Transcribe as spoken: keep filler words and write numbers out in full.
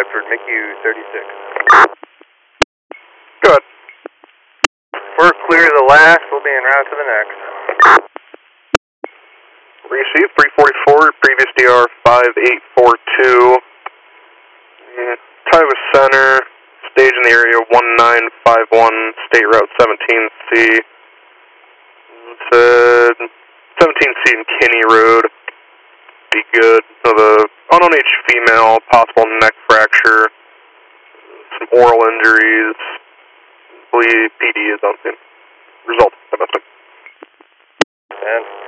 Hartford, M I C U thirty-six. Good. We're clear of the last, we'll be en route to the next. Received three forty-four, previous D R five eight four two. Tioga Center, stage in the area one nine five one, State Route seventeen C. Said seventeen C and Kinney Road. Be good. So the unknown age female, possible neck fracture, some oral injuries. Believe P D is on scene. Result. And